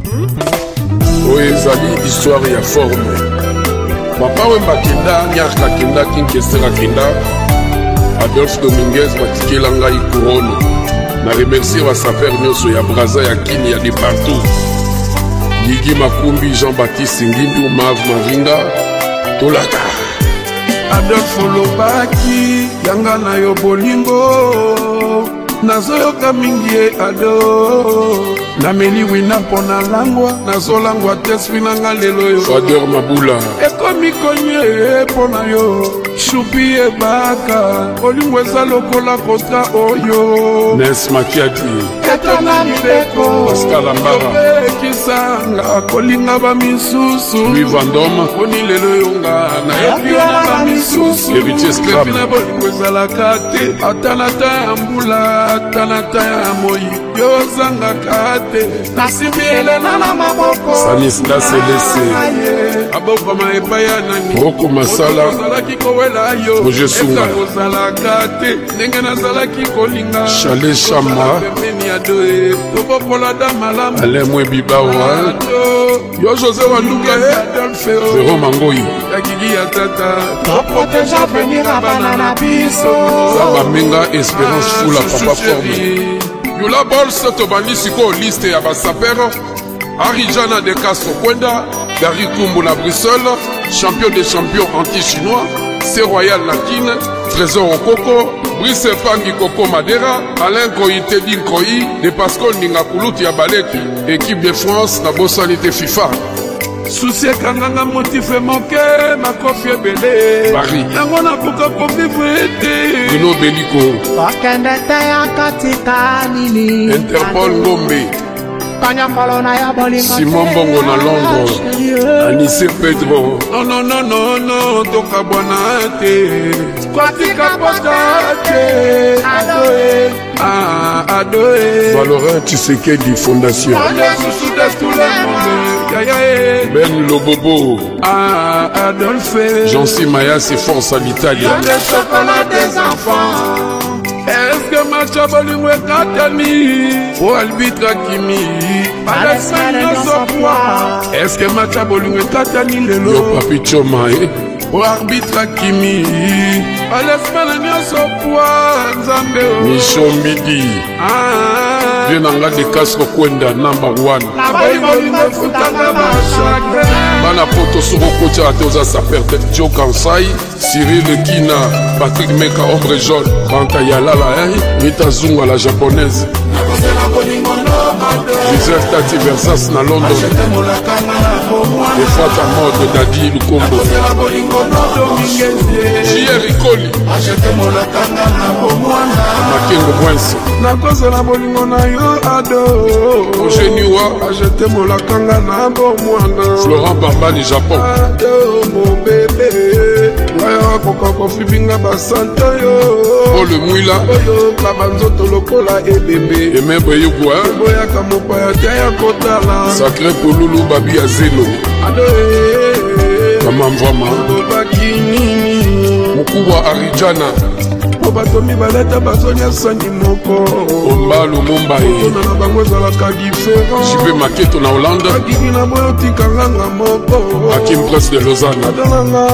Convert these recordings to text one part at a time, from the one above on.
oyo ezali histoire ya forme. Papa Wemba kenda, Nyarka kenda, Kinkesera kenda, Adolphe Dominguez batikela ngai couronne. Na remercier wa saper nyonso ya Braza ya Kini ya de partout. Yigi Makumbi, Jean-Baptiste Ngimbi, Mav Mavinga, Tolaka. Adolphe Lobaki, yanga na yo bolingo. Nazoyoka mingi e ado. Nameli wina pona langwa, nazolangwa teswi nanga lelo yo. Fader Mabula. Ekomi konye pona yo. Shupi e baka, olingo eza lokola kota oyo. Nes Makiati. Etona mibeko, Pascal Ambara. Kisanga, kolinga ba misusu. Louis Vandom. Koni lelo yonga, na yopiona ba misusu. Héritier Scrab. Kepina bolingo eza la kate, atanata ya mbula, atanata ya moyi. Yozanga kate, nasimbi elena na maboko. Stanislas Elese. Aboko ma epaya nani. Roko Masala. Nazalaki kowela yo. Roger Sunga. Eka kozala kate, ndenge nazalaki kolinga. Chalet Chama. Pembeni ya doe, tobokola da malamu. Alain Mwebi Bawa. Yo José Wanduka Adolphe. Véro Mangoyi. Yakiki ya tata. Toproteja venir abana na biso. Zaba Menga Espérance Fula Papa Forme. Yula Bolsa tobandi siko liste ya basapero. Arijana de Castro Kwenda. Gary Kumbu na Bruxelles. Champion des champions anti-chinois. C Royal Nakine. Trésor Okoko. Brice Pangi Koko Madera. Alain Koïté Dinkoï. De Pascal Ninga Kuluti ya Baleki. Équipe de France na Bossanité FIFA. Souci kanganga motife moke makofi ebele Paris yango nakoka kovivre ete Bruno Beliko okende te ya katika nini Interpol Ngombe Kanyakolo ya bolingo Simon Bongo na Londres Anissé Pedro non tokabwana te kwatika pota te adoe Valorin Tshisekedi Fondation Ben Lobobo Adolphe Jean-C Mayas Force à l'Italie des enfants. Est-ce que matcha bolingo ekatami o arbitre kimi Alexandre Sopwa. Est-ce que matcha bolingo ekatami lelo Yo Papi Choma o arbitre kimi Alexandre Sopwa Nzambe Michon Midi Vienanga de Castro Kwenda number 1 Bana Poto Soro Kocha Atoza Saperte Joe Kansai Cyril Kina Patrick Meka Ombre Jaune Banta Yalala Rita Zunga la japonaise Gisèle Tati Versas na London Efata Mode Dadi Lukombo J.R. Ikoli Makengo Mwensi nakozela bolingo na yo ado Ogeniwa ajete molakanga na bomwana Florent Bambani Japon ado mon bébé ngayo akoka kofibinga basanta yo Paul Mwila oyo babanzoto lokola ebembe Emembe Yugwa boyaka mopaya te ya kotala Sacré Polulu Babi Azeno ado Mama Mvama lobaki nini Mukubwa Arijana po bato mibaleta bazonia sani moko Ombalo Mumbai tona na bango ezalaka diferent Jibe Maketo na Hollande akiki na boyo tikanganga moko Hakim Prince de Lausanne atalanga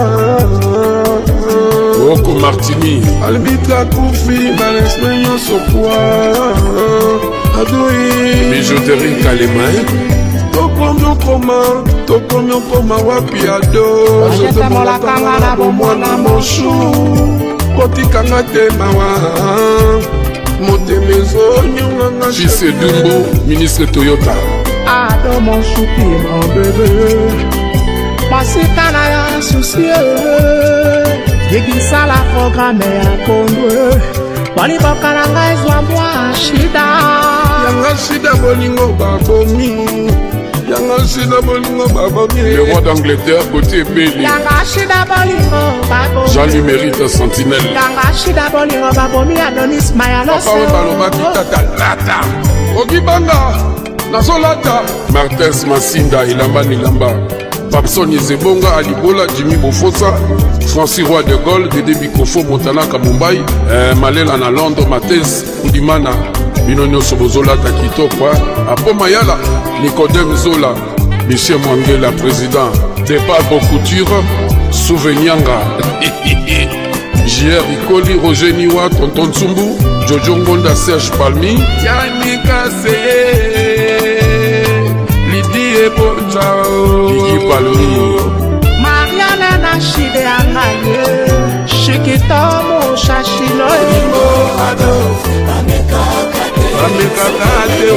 Oko Martini arbitre akufi balesme nyonso kwa adoi Bijouterie Kalema tokomi okoma wapi ado molakanga na bomwana moshu kotikanga te mawa motema ezonyonganga Fils Dumbo Ministre Toyota ado mon choupi mon bébé masika na ya soucie yekisa la programme ya kondwe waliboka na ngai zwa mwa shida yanga shida bolingo babomi yanga shida bolingo babomi Le roi d'Angleterre côté Beli yanga shida bolingo babomi Jean-Louis Mérite Sentinelle yanga shida bolingo babomi Adonis Mayaloso papa we balobaki tata lata okibanga nazolata Martins Massinda Ilamba Nilamba Papson Yezebonga Alibola Jimmy Bofosa Francis Roy de Gaulle Dede Bikofo Montana Kamumbai Malela na Londres Mates Udimana Bino nyonso bozolata kitoko Apo Mayala Nicodème Zola, Michel Mwangela, président, Départ Bocouture, Souvenianga, JR Ikoli, Roger Niwa, Tonton Tsumbu, Jojo Ngonda, Serge Palmi, Yannick Kassé, Lydie Ebonjao, Lydie Palmi, Mariana Nachide Angaye, Shikita Mo Shashino Emo, Ameka Kate,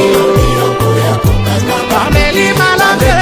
Ameli Malade,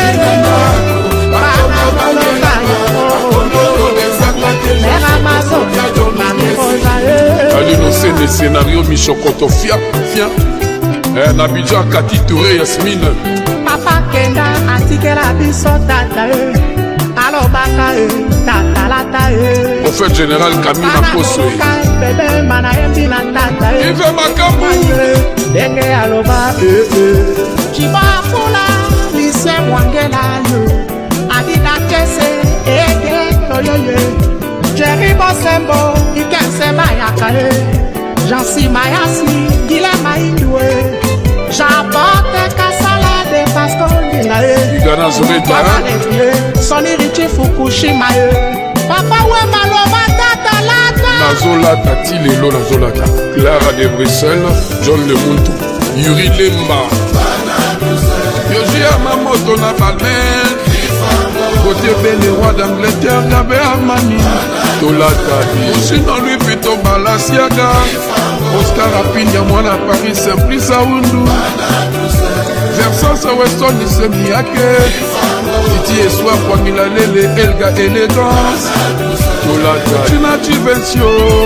Alinoncé des scénarios Michokoto Fia Nabidja Kati Touré Yasmine Papa Kenda atikela biso tata alobaka tata lata Prophète général Camille Makoso bébé mana yembi na tata Ive Makambu denge aloba Chibafula lise Mwangela yo Adida Kese ege toyoye Jerry Bosembo Ikense Mayaka Jansi Mayasi Gile Maindwe J'apporte Kasala de Pascal Dinae Igana Zoreta Soni Richie Fukushima Papa Wemaloba Tata Lata Nazolata Tilelo Nazolata Clara de Bruxelles John Lemuntu Yuri Lemba Yoji Amamoto na Balmen Côté Belle Roi d'Angleterre Gabe Armani Tolata Sinon lui Vito Balasiaga Oscar Rapinia Mwana Paris Simplice Aoundou Versance Weston Nisemiake Titi Eswa Kwamila Lele Elga Elegance Tolata Tina Chivensio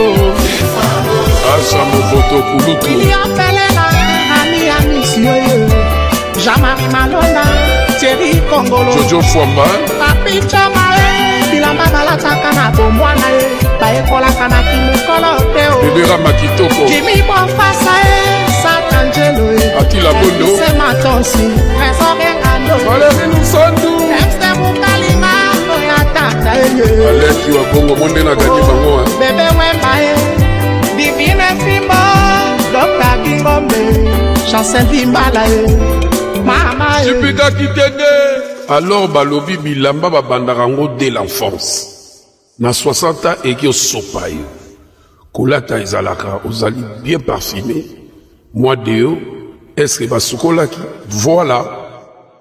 Asa Movoto Kulutu Il y appelle la ami Amisio Jean-Marie Malonda Thierry Kongolo Jojo Fwamba Papi Chamae Bilamba Balataka na Bomwana Baekola kana Kimukolo Teo Bebera Makitoko Jimmy Bonfasa Satangelo Atila Bondo C'est Matonsi Trésor Engando Valérie Nusandu Emste Mukalima Oyatata Aleki wa Bongo Monde na gani bango Bebe Wembae Divine Fimbo Dr. Gingombe Chancel Vimbala Mama Jupika Kitenge Alors balobi bilamba babandarango dès l'enfance Na 60 ans eki osopayo Kolata ezalaka ozali bien parfumé Moi deo Est-ce que basukolaki Voilà